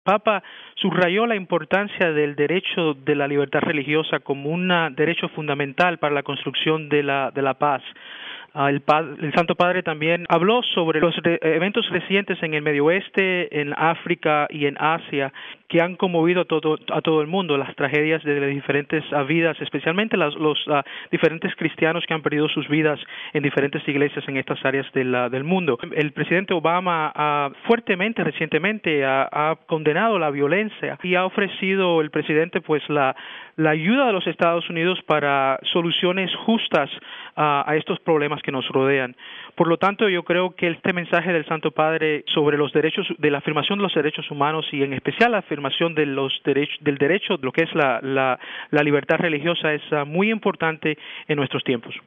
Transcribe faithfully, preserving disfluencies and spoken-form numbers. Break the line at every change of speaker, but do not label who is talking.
Papa subrayó la importancia del derecho de la libertad religiosa como un derecho fundamental para la construcción de la, de la paz. Uh, el, el Santo Padre también habló sobre los re eventos recientes en el Medio Oeste, en África y en Asia, que han conmovido a todo, a todo el mundo, las tragedias de las diferentes uh, vidas, especialmente las, los uh, diferentes cristianos que han perdido sus vidas en diferentes iglesias en estas áreas de la, del mundo. El presidente Obama uh, fuertemente, recientemente, uh, ha condenado la violencia y ha ofrecido el presidente pues la, la ayuda de los Estados Unidos para soluciones justas uh, a estos problemas que nos rodean. Por lo tanto, yo creo que este mensaje del Santo Padre sobre los derechos, de la afirmación de los derechos humanos y en especial la afirmación de los derechos, del derecho, de lo que es la, la, la libertad religiosa, es uh, muy importante en nuestros tiempos.